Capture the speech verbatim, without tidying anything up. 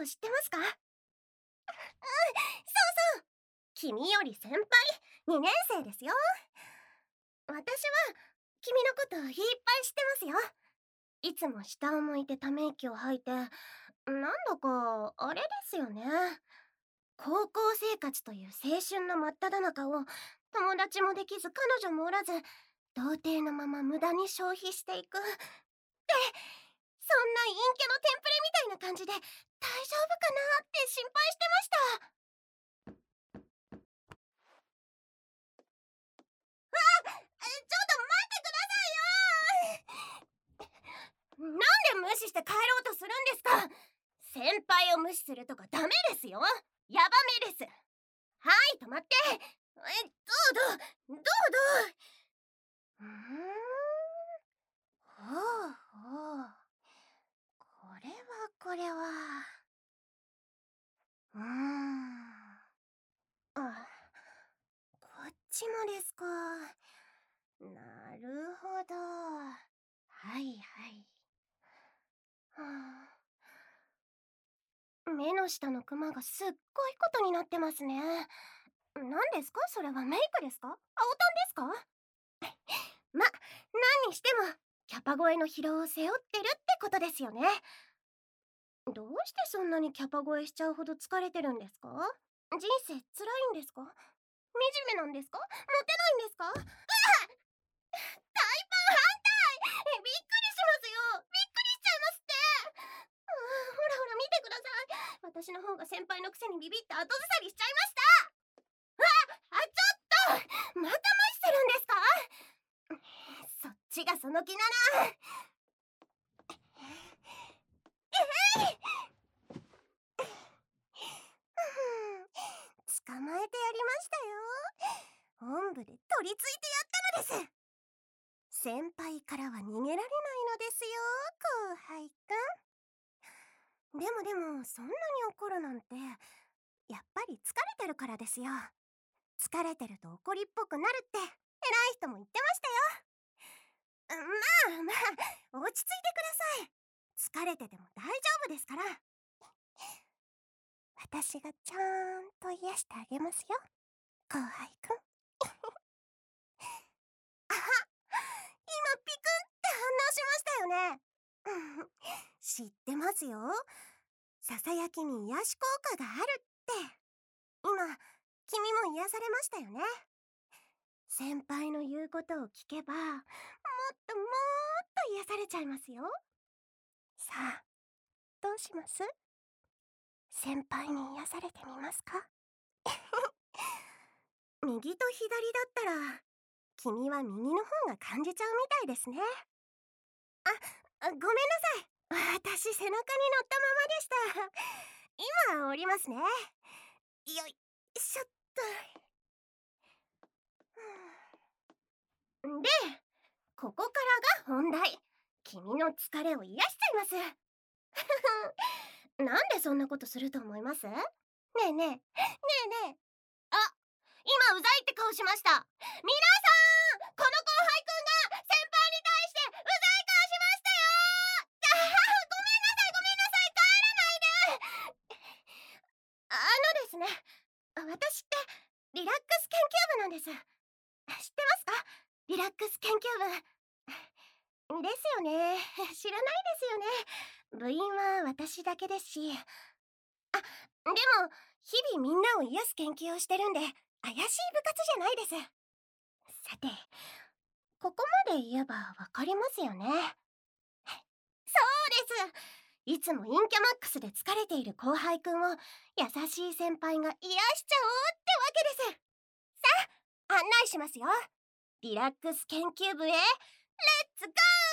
を知ってますか？うん、そうそう。君より先輩、にねん生ですよ。私は君のこといっぱい知ってますよ。いつも下を向いてため息を吐いて、なんだかあれですよね。高校生活という青春の真っ只中を友達もできず彼女もおらず童貞のまま無駄に消費していく。で、そんな陰キャのテンプレみたいな感じで大丈夫かなって心配してました。あ、ちょっと待ってくださいよ。なんで無視して帰ろうとするんですか？先輩を無視するとかダメですよ。ヤバめです。はい、止まって。え、どうどうどうどう。うーん、ほうほう。これはこれは。うーん。あ、こっちもですか。なるほど。はいはい。はあ、目の下のクマがすっごいことになってますね。何ですかそれは？メイクですか？青タンですか？ま、何にしてもキャパ超えの疲労を背負ってるってことですよね。どうしてそんなにキャパ超えしちゃうほど疲れてるんですか？人生辛いんですか？惨めなんですか？モテないんですか？うわっ、タイパン反対。え、びっくりしますよ。びっくりしちゃいますって。あー、ほらほら見てください。私の方が先輩のくせにビビって後ずさりしちゃいました。あ、あ、ちょっとまた無視するんですか？そっちがその気なら。えい、捕まえてやりましたよ。おんぶで取り付いてやったのです。先輩からは逃げられないのですよ、後輩くん。でもでもそんなに怒るなんてやっぱり疲れてるからですよ。疲れてると怒りっぽくなるって偉い人も言ってましたよ。まあまあ落ち着いてください。疲れてても大丈夫ですから。私がちゃんと癒してあげますよ、後輩くん。あ、今ピクって反応しましたよね。うん、知ってますよ。ささやきに癒し効果があるって。今君も癒されましたよね。先輩の言うことを聞けばもっともっと癒されちゃいますよ。さあ、どうします？先輩に癒されてみますか？右と左だったら君は右の方が感じちゃうみたいですね。あ、あ、ごめんなさい。私背中に乗ったままでした。今降りますね。よいしょっと。で、ここからが本題。君の疲れを癒しちゃいます。なんでそんなことすると思います？ねえねえ、ねえねえ。あ、今うざいって顔しました。皆さん、この後輩くんが先輩に対してうざい顔しましたよ。あはは、ごめんなさいごめんなさい、帰らないで。あのですね、私ってリラックス研究部なんです。知ってますか？リラックス研究部。ですよね。知らないですよね。部員は私だけですし。あ、でも日々みんなを癒す研究をしてるんで怪しい部活じゃないです。さて、ここまで言えばわかりますよね。そうです。いつも陰キャマックスで疲れている後輩くんを優しい先輩が癒しちゃおうってわけです。さあ、案内しますよ。リラックス研究部へレッツゴー。